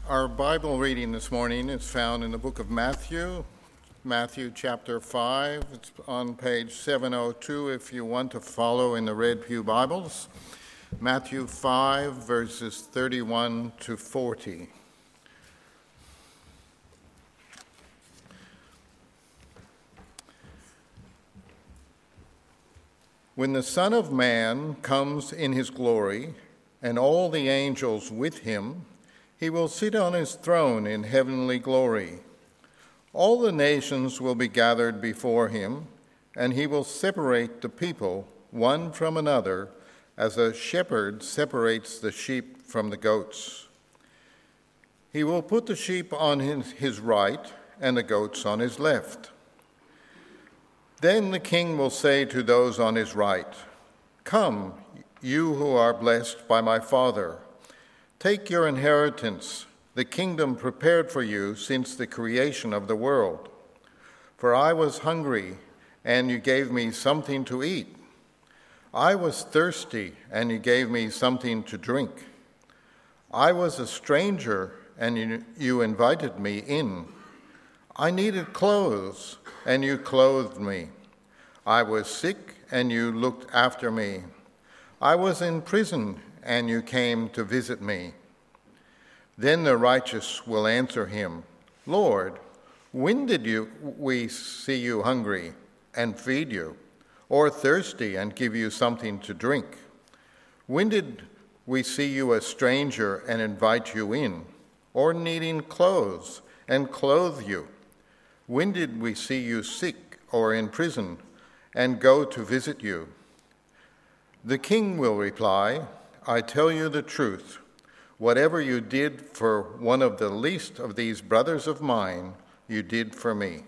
Our Bible reading this morning is found in the book of Matthew, Matthew chapter 5. It's on page 702 if you want to follow in the Red Pew Bibles. Matthew 5, verses 31 to 40. When the Son of Man comes in his glory, and all the angels with him, he will sit on his throne in heavenly glory. All the nations will be gathered before him, and he will separate the people one from another, as a shepherd separates the sheep from the goats. He will put the sheep on his right and the goats on his left. Then the king will say to those on his right, "Come, you who are blessed by my Father. Take your inheritance, the kingdom prepared for you since the creation of the world. For I was hungry, and you gave me something to eat. I was thirsty, and you gave me something to drink. I was a stranger, and you invited me in. I needed clothes, and you clothed me. I was sick, and you looked after me. I was in prison, and you came to visit me." Then the righteous will answer him, "Lord, when did we see you hungry and feed you, or thirsty and give you something to drink? When did we see you a stranger and invite you in, or needing clothes and clothe you? When did we see you sick or in prison and go to visit you?" The king will reply, "I tell you the truth. Whatever you did for one of the least of these brothers of mine, you did for me."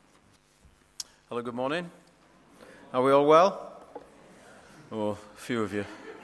Hello, good morning. Are we all well? Oh, a few of you.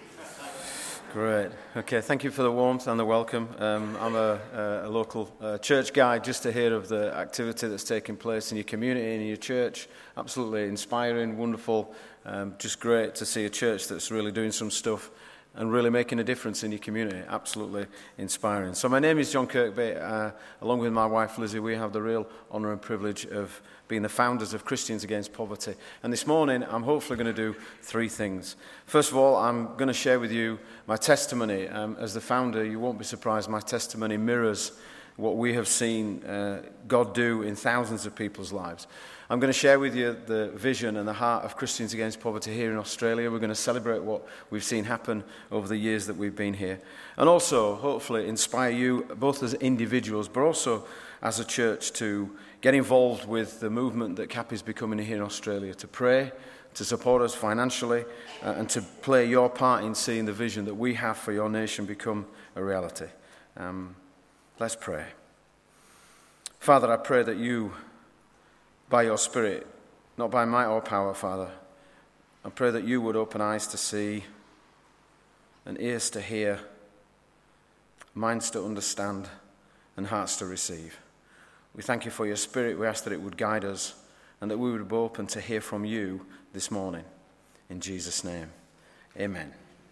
Great. Okay, thank you for the warmth and the welcome. I'm a local church guy, just to hear of the activity that's taking place in your community, in your church. Absolutely inspiring, wonderful. Just great to see a church that's really doing some stuff and really making a difference in your community. Absolutely inspiring. So my name is John Kirkby. Along with my wife Lizzie, we have the real honour and privilege of being the founders of Christians Against Poverty. And this morning, I'm hopefully going to do three things. First of all, I'm going to share with you my testimony. As the founder, you won't be surprised, my testimony mirrors what we have seen God do in thousands of people's lives. I'm going to share with you the vision and the heart of Christians Against Poverty here in Australia. We're going to celebrate what we've seen happen over the years that we've been here. And also, hopefully, inspire you, both as individuals, but also as a church, to get involved with the movement that CAP is becoming here in Australia, to pray, to support us financially, and to play your part in seeing the vision that we have for your nation become a reality. Let's pray. Father, I pray that you, by your Spirit, not by might or power, Father, I pray that you would open eyes to see and ears to hear, minds to understand, and hearts to receive. We thank you for your Spirit. We ask that it would guide us and that we would be open to hear from you this morning. In Jesus' name, amen.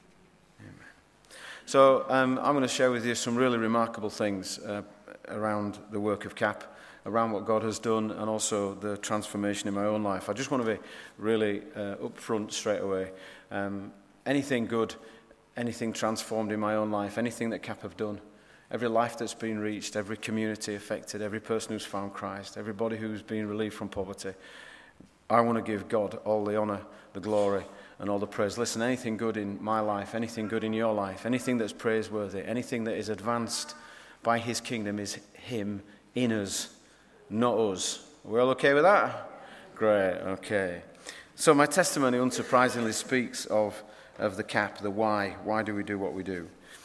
So I'm going to share with you some really remarkable things around the work of CAP, around what God has done, and also the transformation in my own life. I just want to be really upfront straight away. Anything good, anything transformed in my own life, anything that CAP have done, every life that's been reached, every community affected, every person who's found Christ, everybody who's been relieved from poverty, I want to give God all the honour, the glory, and all the praise. Listen, anything good in my life, anything good in your life, anything that's praiseworthy, anything that is advanced by his kingdom is him in us, not us. Are we all okay with that? Great, okay. So my testimony, unsurprisingly, speaks of the CAP, the why. Why do we do what we do?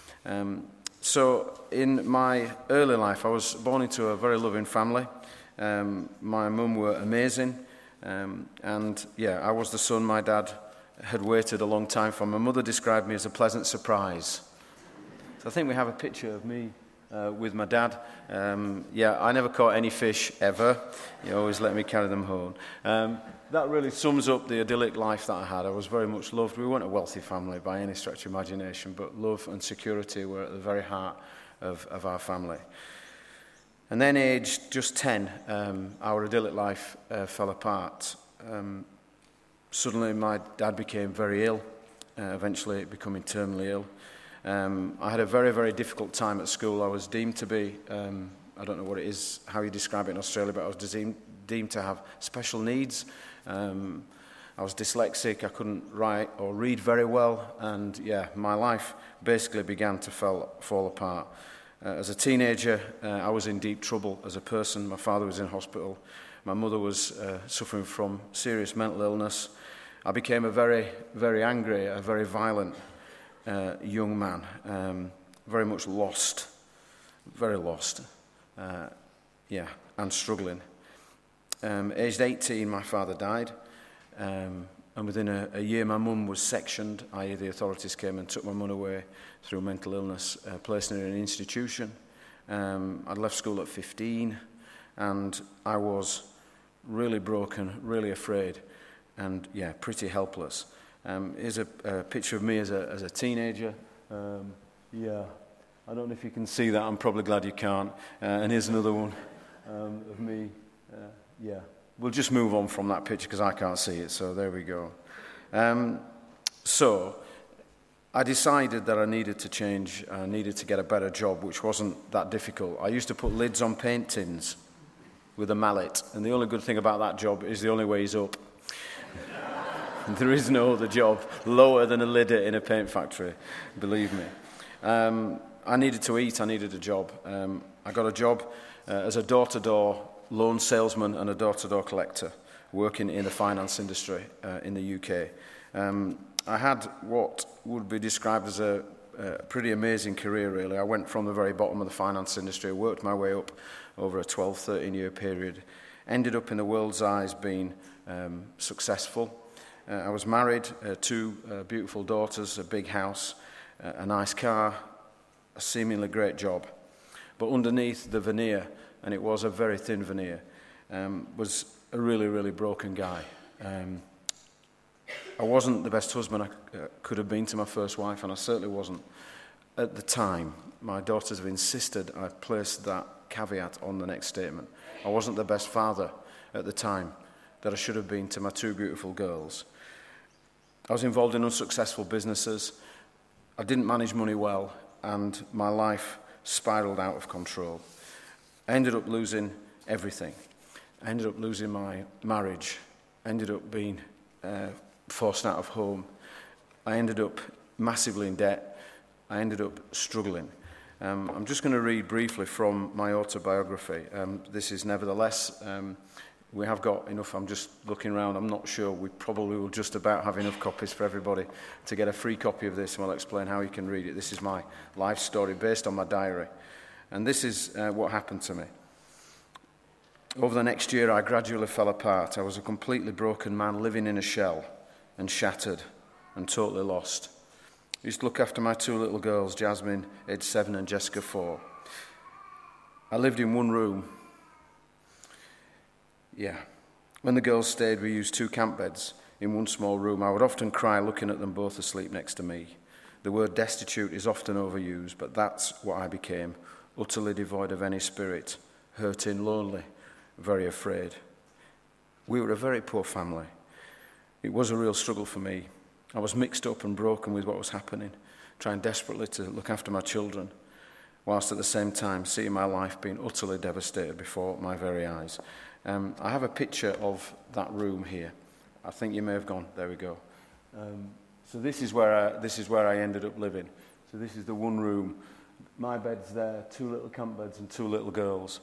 So in my early life, I was born into a very loving family. My mum were amazing. I was the son my dad had waited a long time for. My mother described me as a pleasant surprise. So I think we have a picture of me with my dad. I never caught any fish ever. He always let me carry them home. That really sums up the idyllic life that I had. I was very much loved. We weren't a wealthy family by any stretch of imagination, but love and security were at the very heart of our family. And then aged just 10, our idyllic life fell apart. Suddenly my dad became very ill, eventually becoming terminally ill. I had a very, very difficult time at school. I was deemed to be, I don't know what it is, how you describe it in Australia, but I was deemed to have special needs. I was dyslexic, I couldn't write or read very well, and my life basically began to fall apart. As a teenager, I was in deep trouble as a person. My father was in hospital. My mother was suffering from serious mental illness. I became a very, very angry, a very violent young man, very much lost, very lost, and struggling. Aged 18, my father died, and within a year my mum was sectioned, i.e. the authorities came and took my mum away through mental illness, placing her in an institution. I'd left school at 15, and I was really broken, really afraid, and pretty helpless. Here's a picture of me as a teenager. I don't know if you can see that. I'm probably glad you can't. And here's another one of me. We'll just move on from that picture because I can't see it. So there we go. So I decided that I needed to change. I needed to get a better job, which wasn't that difficult. I used to put lids on paint tins with a mallet. And the only good thing about that job is the only way is up. There is no other job lower than a lid in a paint factory, believe me. I needed to eat, I needed a job. I got a job as a door-to-door loan salesman and a door-to-door collector, working in the finance industry in the UK. I had what would be described as a pretty amazing career, really. I went from the very bottom of the finance industry, worked my way up over a 12, 13-year period, ended up in the world's eyes being successful. I was married, 2 beautiful daughters, a big house, a nice car, a seemingly great job. But underneath the veneer, and it was a very thin veneer, was a really, really broken guy. I wasn't the best husband I could have been to my first wife, and I certainly wasn't at the time. My daughters have insisted I place that caveat on the next statement. I wasn't the best father at the time that I should have been to my 2 beautiful girls. I was involved in unsuccessful businesses. I didn't manage money well, and my life spiraled out of control. I ended up losing everything. I ended up losing my marriage. I ended up being forced out of home. I ended up massively in debt. I ended up struggling. I'm just going to read briefly from my autobiography. This is nevertheless... we have got enough. I'm just looking around. I'm not sure. We probably will just about have enough copies for everybody to get a free copy of this, and we'll explain how you can read it. This is my life story based on my diary. And this is what happened to me. Over the next year, I gradually fell apart. I was a completely broken man living in a shell and shattered and totally lost. I used to look after my 2 little girls, Jasmine, aged 7, and Jessica, 4. I lived in one room. When the girls stayed, we used 2 camp beds in one small room. I would often cry looking at them both asleep next to me. The word destitute is often overused, but that's what I became, utterly devoid of any spirit, hurting, lonely, very afraid. We were a very poor family. It was a real struggle for me. I was mixed up and broken with what was happening, trying desperately to look after my children, whilst at the same time seeing my life being utterly devastated before my very eyes. I have a picture of that room here. I think you may have gone. There we go. So this is where I ended up living. So this is the one room. My bed's there, 2 little camp beds and 2 little girls.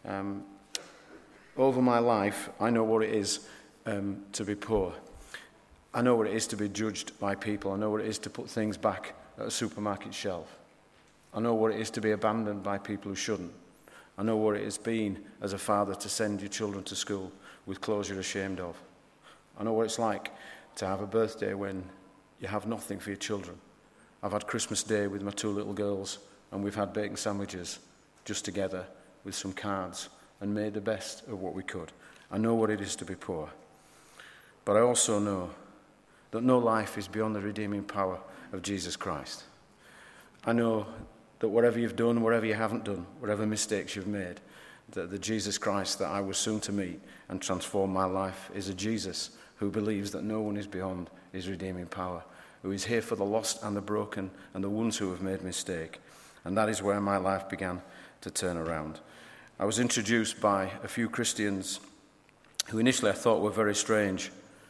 Over my life, I know what it is to be poor. I know what it is to be judged by people. I know what it is to put things back at a supermarket shelf. I know what it is to be abandoned by people who shouldn't. I know what it is being as a father to send your children to school with clothes you're ashamed of. I know what it's like to have a birthday when you have nothing for your children. I've had Christmas Day with my 2 little girls, and we've had bacon sandwiches just together with some cards and made the best of what we could. I know what it is to be poor. But I also know that no life is beyond the redeeming power of Jesus Christ. I know that whatever you've done, whatever you haven't done, whatever mistakes you've made, that the Jesus Christ that I was soon to meet and transform my life is a Jesus who believes that no one is beyond his redeeming power, who is here for the lost and the broken and the ones who have made mistake. And that is where my life began to turn around. I was introduced by a few Christians who initially I thought were very strange.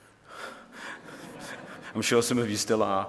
I'm sure some of you still are.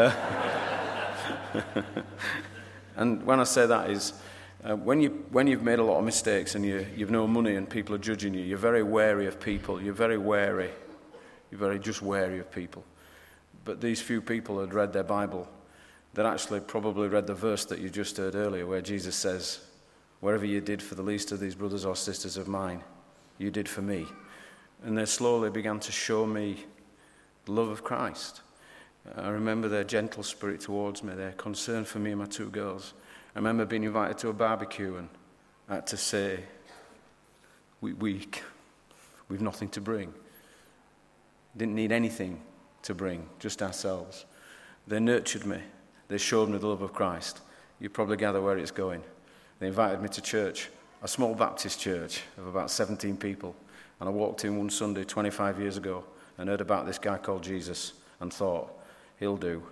And when I say that is, when you've made a lot of mistakes and you've no money and people are judging you, you're very wary of people. You're very just wary of people. But these few people had read their Bible. They'd actually probably read the verse that you just heard earlier where Jesus says, whatever you did for the least of these brothers or sisters of mine, you did for me. And they slowly began to show me the love of Christ. I remember their gentle spirit towards me, their concern for me and my two girls. I remember being invited to a barbecue and I had to say, we've nothing to bring. Didn't need anything to bring, just ourselves. They nurtured me. They showed me the love of Christ. You probably gather where it's going. They invited me to church, a small Baptist church of about 17 people. And I walked in one Sunday 25 years ago and heard about this guy called Jesus and thought, he'll do.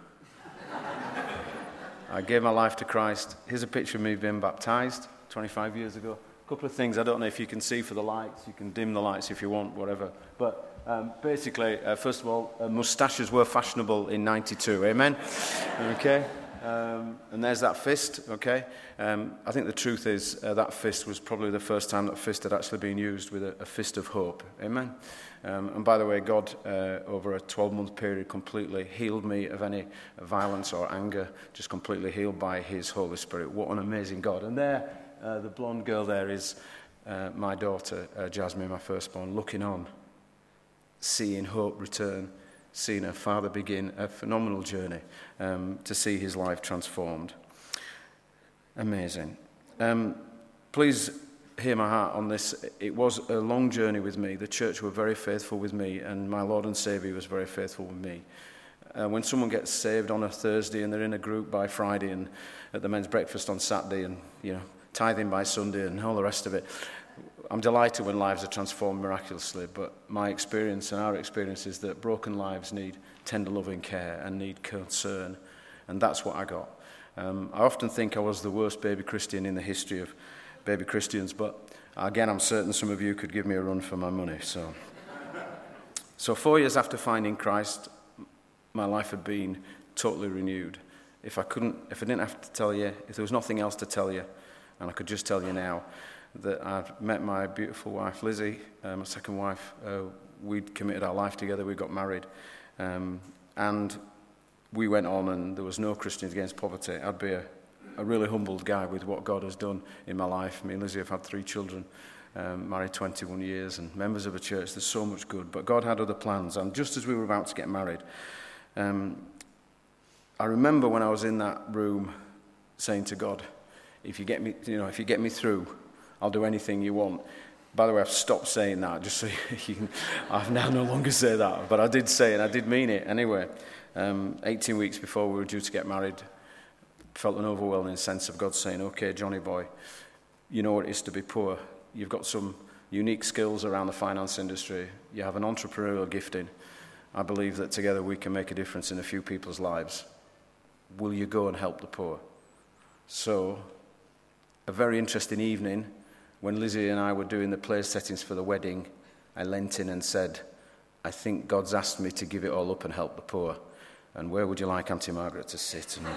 I gave my life to Christ. Here's a picture of me being baptized 25 years ago. A couple of things I don't know if you can see for the lights. You can dim the lights if you want, whatever. But basically, first of all, moustaches were fashionable in 92. Amen? Okay? And there's that fist, okay? I think the truth is that fist was probably the first time that fist had actually been used with a fist of hope. Amen? And by the way, God, over a 12-month period, completely healed me of any violence or anger, just completely healed by his Holy Spirit. What an amazing God. And there, the blonde girl there is my daughter, Jasmine, my firstborn, looking on, seeing hope return, seeing her father begin a phenomenal journey to see his life transformed. Amazing. Please hear my heart on this. It was a long journey with me. The church were very faithful with me, and my Lord and Saviour was very faithful with me. When someone gets saved on a Thursday and they're in a group by Friday and at the men's breakfast on Saturday and, tithing by Sunday and all the rest of it, I'm delighted when lives are transformed miraculously, but my experience and our experience is that broken lives need tender loving care and need concern, and that's what I got. I often think I was the worst baby Christian in the history of baby Christians, but again, I'm certain some of you could give me a run for my money. So 4 years after finding Christ, my life had been totally renewed. If I didn't have to tell you, if there was nothing else to tell you, and I could just tell you now, that I'd met my beautiful wife, Lizzie, my second wife. We'd committed our life together. We got married. And we went on, and there was no Christians Against Poverty. I'd be a really humbled guy with what God has done in my life. Me and Lizzie have had 3 children, married 21 years, and members of a church. There's so much good. But God had other plans. And just as we were about to get married, I remember when I was in that room saying to God, if you get me through, I'll do anything you want. By the way, I've stopped saying that, just so you can, I now no longer say that. But I did say it, and I did mean it. Anyway, 18 weeks before we were due to get married, felt an overwhelming sense of God saying, okay, Johnny boy, you know what it is to be poor. You've got some unique skills around the finance industry. You have an entrepreneurial gifting. I believe that together we can make a difference in a few people's lives. Will you go and help the poor? So, a very interesting evening, when Lizzie and I were doing the place settings for the wedding, I leant in and said, I think God's asked me to give it all up and help the poor. And where would you like Auntie Margaret to sit? And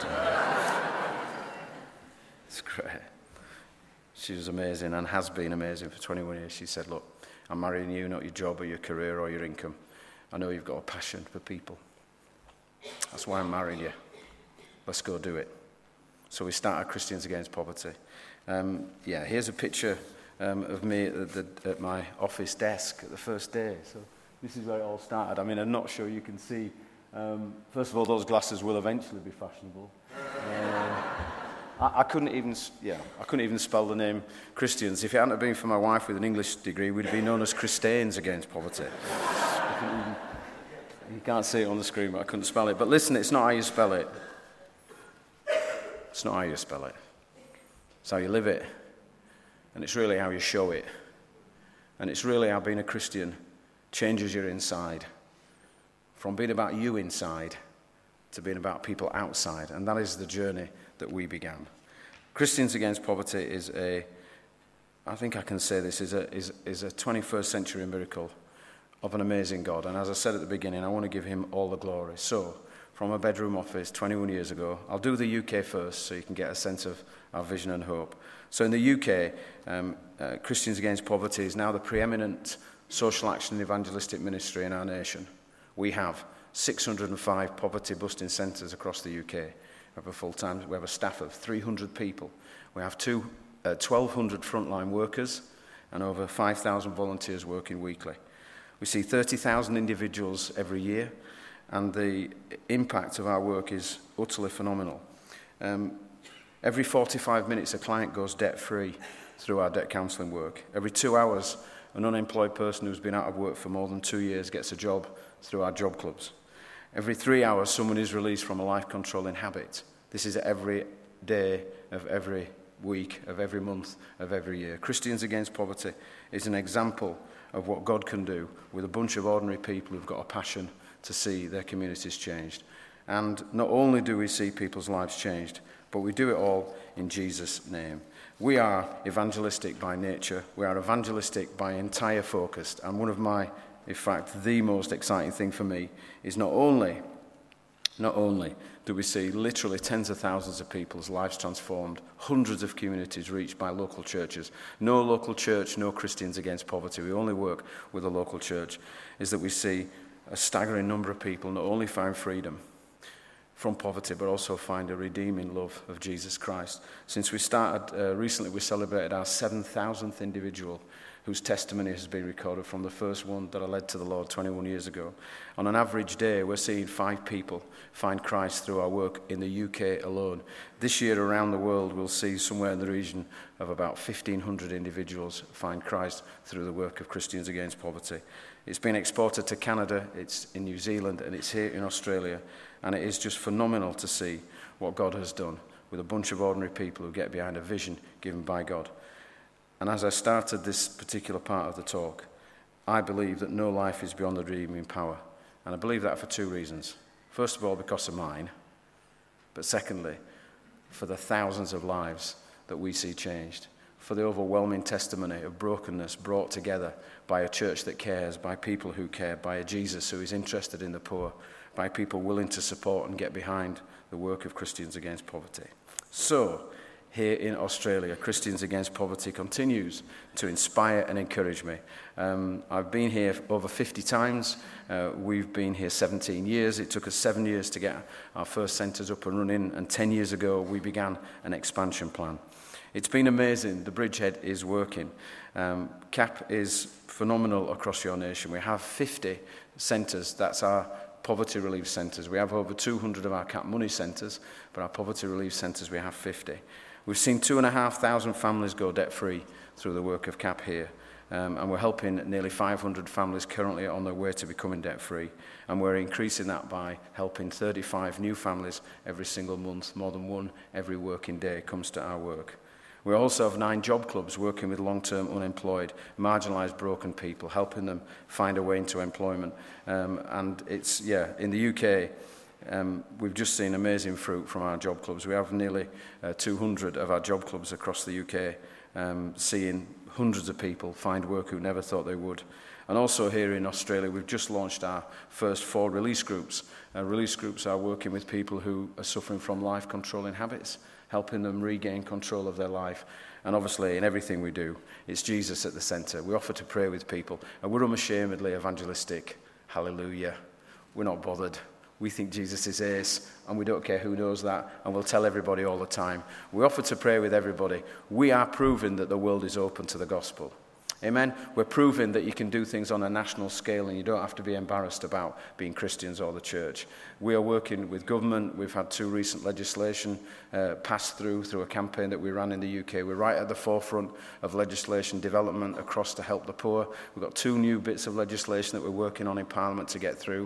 it's great. She was amazing and has been amazing for 21 years. She said, look, I'm marrying you, not your job or your career or your income. I know you've got a passion for people. That's why I'm marrying you. Let's go do it. So we started Christians Against Poverty. Here's a picture of me at my office desk at the first day. So this is where it all started. I mean, I'm not sure you can see. First of all, those glasses will eventually be fashionable. I couldn't even spell the name Christians. If it hadn't been for my wife with an English degree, we'd be known as Christians Against Poverty. You can't see it on the screen, but I couldn't spell it. But listen, it's not how you spell it. It's not how you spell it. It's how you live it. And it's really how you show it. And it's really how being a Christian changes your inside. From being about you inside to being about people outside. And that is the journey that we began. Christians Against Poverty is I think I can say this, is a 21st century miracle of an amazing God. And as I said at the beginning, I want to give him all the glory. So, from a bedroom office 21 years ago, I'll do the UK first so you can get a sense of our vision and hope. So in the UK, Christians Against Poverty is now the preeminent social action and evangelistic ministry in our nation. We have 605 poverty-busting centres across the UK. We have a staff of 300 people. We have 1,200 frontline workers and over 5,000 volunteers working weekly. We see 30,000 individuals every year, and the impact of our work is utterly phenomenal. Every 45 minutes, a client goes debt-free through our debt counselling work. Every 2 hours, an unemployed person who's been out of work for more than 2 years gets a job through our job clubs. Every 3 hours, someone is released from a life-controlling habit. This is every day of every week, of every month, of every year. Christians Against Poverty is an example of what God can do with a bunch of ordinary people who've got a passion to see their communities changed. And not only do we see people's lives changed, but we do it all in Jesus' name. We are evangelistic by nature. We are evangelistic by entire focus. And one of my, in fact, the most exciting thing for me is not only do we see literally tens of thousands of people's lives transformed, hundreds of communities reached by local churches. No local church, no Christians Against Poverty. We only work with a local church. Is that we see a staggering number of people not only find freedom from poverty, but also find a redeeming love of Jesus Christ. Since we started recently, we celebrated our 7,000th individual whose testimony has been recorded from the first one that I led to the Lord 21 years ago. On an average day, we're seeing 5 people find Christ through our work in the UK alone. This year around the world, we'll see somewhere in the region of about 1,500 individuals find Christ through the work of Christians Against Poverty. It's been exported to Canada, it's in New Zealand, and it's here in Australia. And it is just phenomenal to see what God has done with a bunch of ordinary people who get behind a vision given by God. And as I started this particular part of the talk, I believe that no life is beyond the redeeming power. And I believe that for 2 reasons. First of all, because of mine. But secondly, for the thousands of lives that we see changed. For the overwhelming testimony of brokenness brought together by a church that cares, by people who care, by a Jesus who is interested in the poor, by people willing to support and get behind the work of Christians Against Poverty. So, here in Australia, Christians Against Poverty continues to inspire and encourage me. I've been here over 50 times. We've been here 17 years. It took us 7 years to get our first centres up and running, and 10 years ago we began an expansion plan. It's been amazing. The bridgehead is working. CAP is phenomenal across your nation. We have 50 centres. That's our poverty relief centres. We have over 200 of our CAP money centres, but our poverty relief centres we have 50. We've seen 2,500 families go debt-free through the work of CAP here, and we're helping nearly 500 families currently on their way to becoming debt-free, and we're increasing that by helping 35 new families every single month. More than one every working day comes to our work. We also have 9 job clubs working with long-term unemployed, marginalised, broken people, helping them find a way into employment. And it's, in the UK, we've just seen amazing fruit from our job clubs. We have nearly 200 of our job clubs across the UK, seeing hundreds of people find work who never thought they would. And also here in Australia, we've just launched our first 4 release groups. Release groups are working with people who are suffering from life-controlling habits, helping them regain control of their life. And obviously, in everything we do, it's Jesus at the centre. We offer to pray with people, and we're unashamedly evangelistic. Hallelujah. We're not bothered. We think Jesus is ace, and we don't care who knows that, and we'll tell everybody all the time. We offer to pray with everybody. We are proving that the world is open to the gospel. Amen? We're proving that you can do things on a national scale and you don't have to be embarrassed about being Christians or the church. We are working with government. We've had 2 recent legislation passed through a campaign that we ran in the UK. We're right at the forefront of legislation development across to help the poor. We've got 2 new bits of legislation that we're working on in Parliament to get through.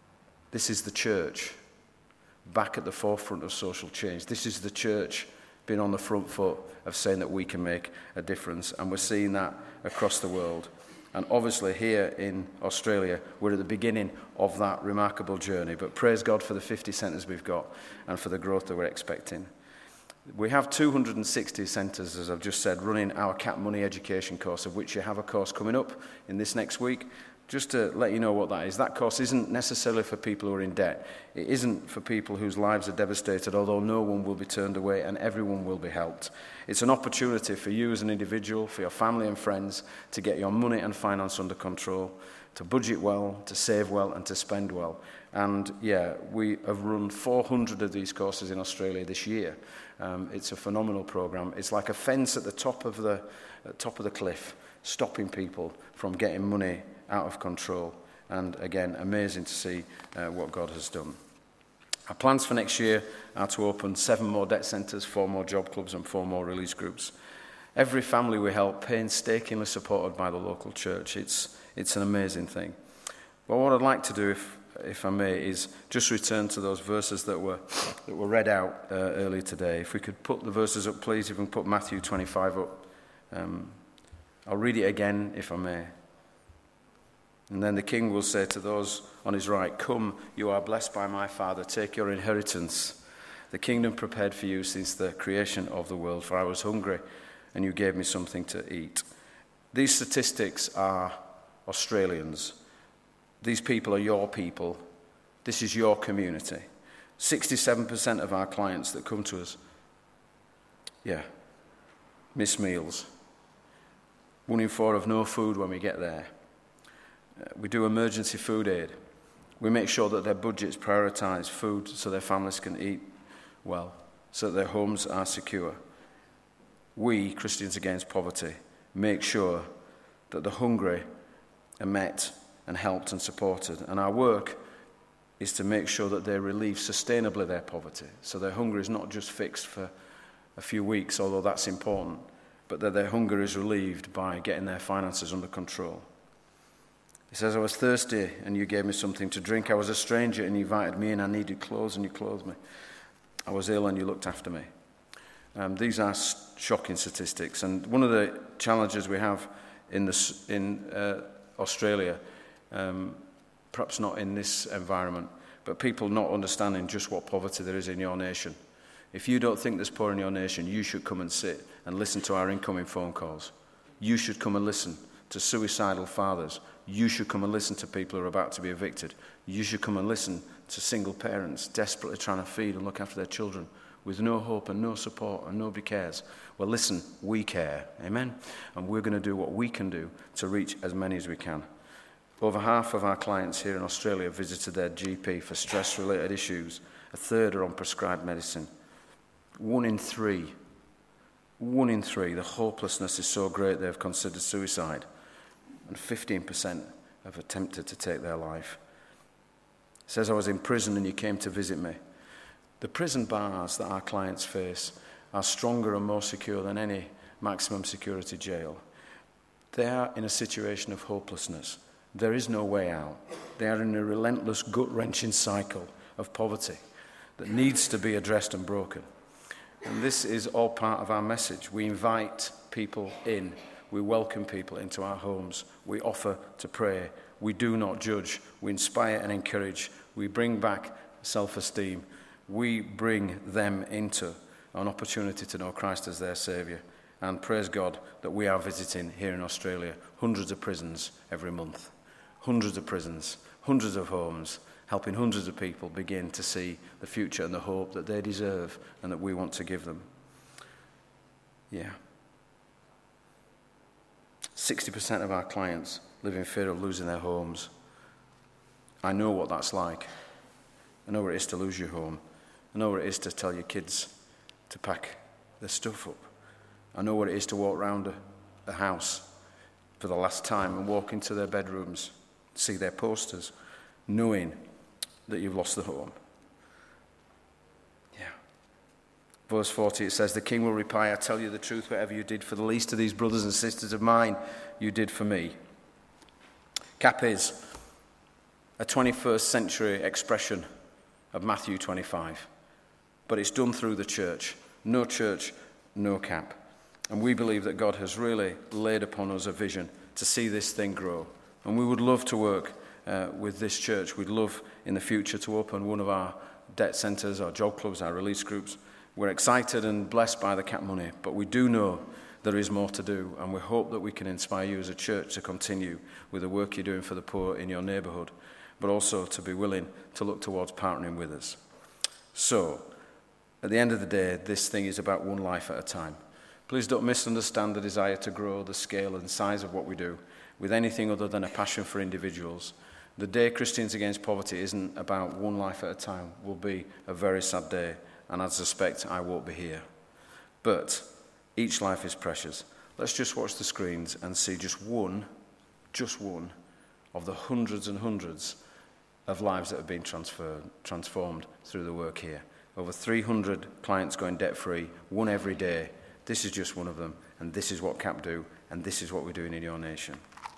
This is the church back at the forefront of social change. This is the church been on the front foot of saying that we can make a difference, and we're seeing that across the world. And obviously here in Australia, we're at the beginning of that remarkable journey, but praise God for the 50 centres we've got and for the growth that we're expecting. We have 260 centres, as I've just said, running our Cap Money education course, of which you have a course coming up in this next week. Just to let you know what that is, that course isn't necessarily for people who are in debt. It isn't for people whose lives are devastated, although no one will be turned away and everyone will be helped. It's an opportunity for you as an individual, for your family and friends, to get your money and finance under control, to budget well, to save well, and to spend well. And yeah, we have run 400 of these courses in Australia this year. It's a phenomenal program. It's like a fence at the top of the cliff, stopping people from getting money out of control. And again, amazing to see what God has done. Our plans for next year are to open 7 more debt centres, 4 more job clubs, and 4 more release groups. Every family we help, painstakingly supported by the local church. It's an amazing thing. But what I'd like to do, if I may, is just return to those verses that were read out earlier today. If we could put the verses up, please. If we can put Matthew 25 up. I'll read it again, if I may. And then the king will say to those on his right, "Come, you are blessed by my Father. Take your inheritance, the kingdom prepared for you since the creation of the world. For I was hungry, and you gave me something to eat." These statistics are Australians. These people are your people. This is your community. 67% of our clients that come to us, miss meals. 1 in 4 have no food when we get there. We do emergency food aid. We make sure that their budgets prioritise food so their families can eat well, so that their homes are secure. We, Christians Against Poverty, make sure that the hungry are met and helped and supported. And our work is to make sure that they relieve sustainably their poverty. So their hunger is not just fixed for a few weeks, although that's important, but that their hunger is relieved by getting their finances under control. He says, "I was thirsty and you gave me something to drink. I was a stranger and you invited me in. I needed clothes and you clothed me. I was ill and you looked after me." These are shocking statistics. And one of the challenges we have in Australia, perhaps not in this environment, but people not understanding just what poverty there is in your nation. If you don't think there's poor in your nation, you should come and sit and listen to our incoming phone calls. You should come and listen to suicidal fathers. You should come and listen to people who are about to be evicted. You should come and listen to single parents desperately trying to feed and look after their children with no hope and no support and nobody cares. Well, listen, we care, amen? And we're going to do what we can do to reach as many as we can. Over half of our clients here in Australia visited their GP for stress-related issues. A third are on prescribed medicine. 1 in 3, the hopelessness is so great they have considered suicide. And 15% have attempted to take their life. It says, "I was in prison and you came to visit me." The prison bars that our clients face are stronger and more secure than any maximum security jail. They are in a situation of hopelessness. There is no way out. They are in a relentless, gut-wrenching cycle of poverty that needs to be addressed and broken. And this is all part of our message. We invite people in. We welcome people into our homes. We offer to pray. We do not judge. We inspire and encourage. We bring back self-esteem. We bring them into an opportunity to know Christ as their Saviour. And praise God that we are visiting here in Australia hundreds of prisons every month. Hundreds of prisons, hundreds of homes, helping hundreds of people begin to see the future and the hope that they deserve and that we want to give them. 60% of our clients live in fear of losing their homes. I know what that's like. I know what it is to lose your home. I know what it is to tell your kids to pack their stuff up. I know what it is to walk around a house for the last time and walk into their bedrooms, see their posters, knowing that you've lost the home. Verse 40, it says, "The king will reply, I tell you the truth, whatever you did for the least of these brothers and sisters of mine, you did for me." CAP is a 21st century expression of Matthew 25, but it's done through the church. No church, no CAP. And we believe that God has really laid upon us a vision to see this thing grow. And we would love to work with this church. We'd love in the future to open one of our debt centres, our job clubs, our release groups. We're excited and blessed by the CAP money, but we do know there is more to do, and we hope that we can inspire you as a church to continue with the work you're doing for the poor in your neighbourhood, but also to be willing to look towards partnering with us. So, at the end of the day, this thing is about one life at a time. Please don't misunderstand the desire to grow the scale and size of what we do with anything other than a passion for individuals. The day Christians Against Poverty isn't about one life at a time will be a very sad day, and I suspect I won't be here. But each life is precious. Let's just watch the screens and see just one of the hundreds and hundreds of lives that have been transformed through the work here. Over 300 clients going debt-free, one every day. This is just one of them, and this is what CAP do, and this is what we're doing in your nation.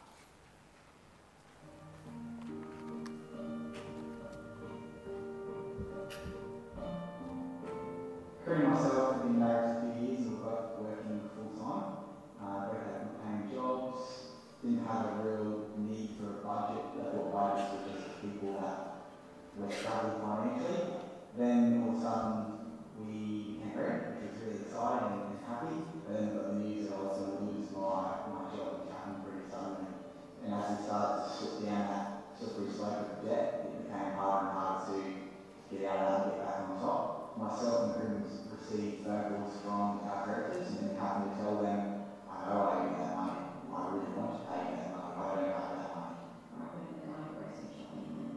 Currently myself have been married for 2 years and we're both working full-time. Both had good-paying jobs, didn't have a real need for a budget. I thought budgets were just for people that were struggling financially. Then all of a sudden we became married, which was really exciting and happy. And then got the news that I was going to lose my job, which happened pretty suddenly. And as we started to slip down that slippery slope of debt, it became harder and harder to get out of that and get back on top. Myself and Grim received phone calls from our creditors and then having to tell them, I know I owe you that money. I really want to pay you that money. I don't have that money. I remember going grocery shopping and,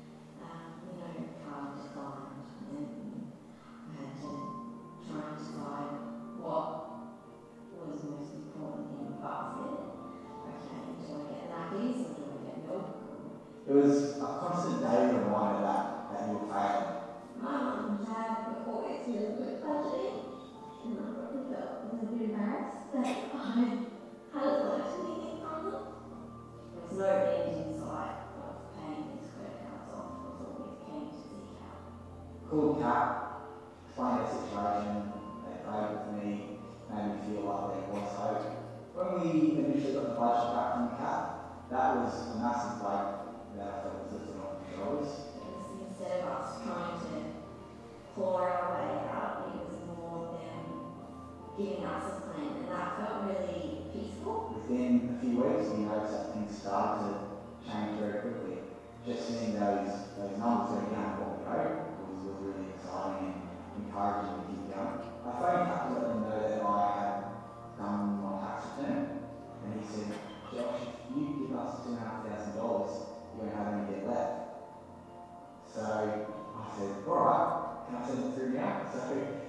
car was gone, and I had to try and decide what was the most important thing in the basket. Okay, do I get nappies or do I get milk? It was a constant daily reminder that you were failing. My mum and dad were always really good at budgeting, and I probably felt a bit embarrassed that I hadn't learned anything from them. There was no end in sight of paying these credit cards off. I was always keen to seek out. Called CAP, explained the situation, they prayed with me, made me feel like there was hope. When we initially got the budget back from CAP, that was a massive weight that I felt was lifted off my shoulders. Instead of us trying to claw our way out, it was more them giving us a plan, and that felt really peaceful. Within a few weeks, we noticed that things started to change very quickly. Just seeing those numbers going down what we owed was really exciting and encouraging to keep going. I phoned CAP to let them know that I had done my tax return, and he said, Josh, if you give us $2,500, you won't have any debt left. So I said, alright, can I send it through now? So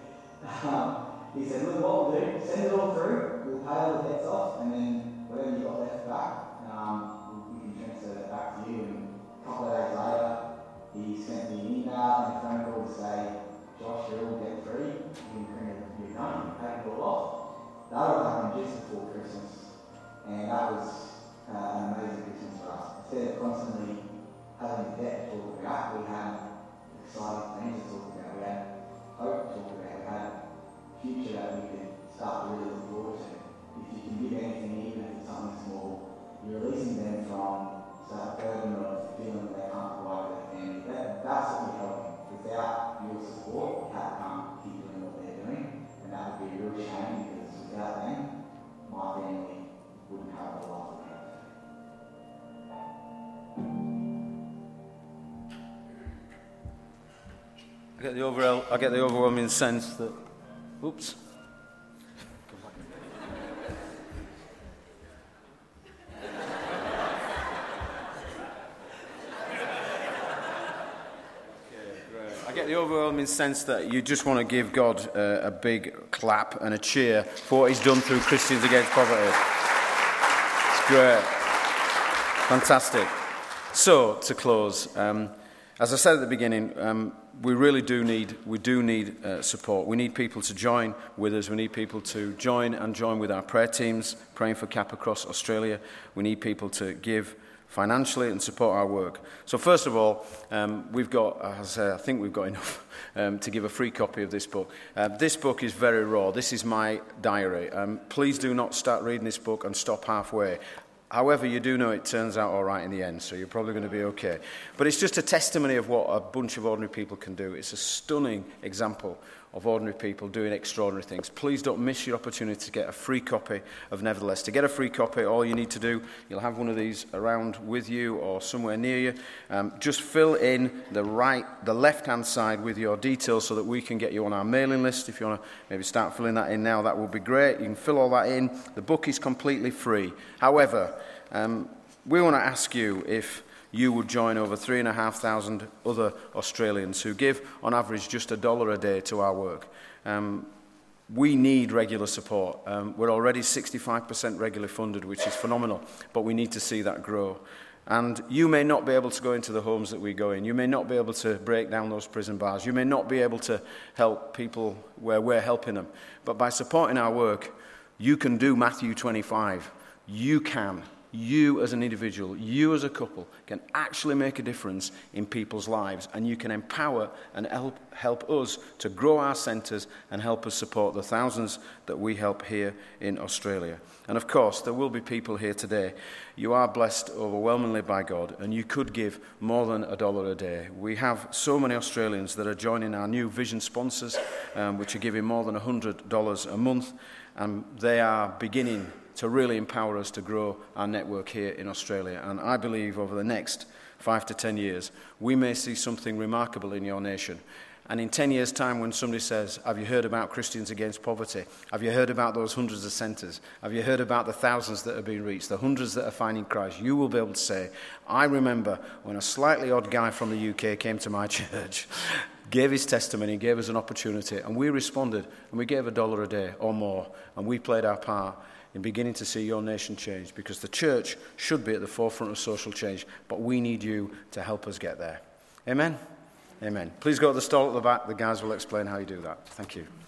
he said, look, what we'll do, send it all through, we'll pay all the debts off, and then whatever you've got left back, we can transfer that back to you. And a couple of days later, he sent me an email and a phone call to say, Josh, you're all debt free, you're done, you paid it all off. That all happened just before Christmas, and that was an amazing Christmas for us. Instead of constantly having debt to talk about, we had exciting things to talk about, we had hope to talk about, we had a future that we could start to really look forward to. If you can give anything, even if it's something small, you're releasing them from that burden of feeling that they can't provide for their family. That's what you're helping. Without your support, CAP can't keep doing what they're doing, and that would be a real shame because without them, my family wouldn't have the life we have. I get the overwhelming sense that, oops. I get the overwhelming sense that you just want to give God a big clap and a cheer for what he's done through Christians Against Poverty. It's great. Fantastic. So, to close, as I said at the beginning, we do need support. We need people to join with us. We need people to join with our prayer teams, praying for CAP across Australia. We need people to give financially and support our work. So first of all, we've got, as I think we've got enough to give a free copy of this book. This book is very raw. This is my diary. Please do not start reading this book and stop halfway. However, you do know it turns out all right in the end, so you're probably going to be okay. But it's just a testimony of what a bunch of ordinary people can do. It's a stunning example of ordinary people doing extraordinary things. Please don't miss your opportunity to get a free copy of Nevertheless. To get a free copy, all you need to do, you'll have one of these around with you or somewhere near you. Just fill in the left-hand side with your details so that we can get you on our mailing list. If you want to maybe start filling that in now, that would be great. You can fill all that in. The book is completely free. However, we want to ask you if you would join over 3,500 other Australians who give, on average, just $1 a day to our work. We need regular support. We're already 65% regularly funded, which is phenomenal, but we need to see that grow. And you may not be able to go into the homes that we go in. You may not be able to break down those prison bars. You may not be able to help people where we're helping them. But by supporting our work, you can do Matthew 25. You can. You as an individual, you as a couple, can actually make a difference in people's lives, and you can empower and help us to grow our centres and help us support the thousands that we help here in Australia. And of course, there will be people here today. You are blessed overwhelmingly by God, and you could give more than $1 a day. We have so many Australians that are joining our new Vision sponsors, which are giving more than $100 a month, and they are beginning to really empower us to grow our network here in Australia. And I believe over the next 5 to 10 years, we may see something remarkable in your nation. And in 10 years' time, when somebody says, have you heard about Christians Against Poverty? Have you heard about those hundreds of centres? Have you heard about the thousands that have been reached, the hundreds that are finding Christ? You will be able to say, I remember when a slightly odd guy from the UK came to my church, gave his testimony, gave us an opportunity, and we responded, and we gave $1 a day or more, and we played our part in beginning to see your nation change, because the church should be at the forefront of social change, but we need you to help us get there. Amen? Amen. Please go to the stall at the back. The guys will explain how you do that. Thank you.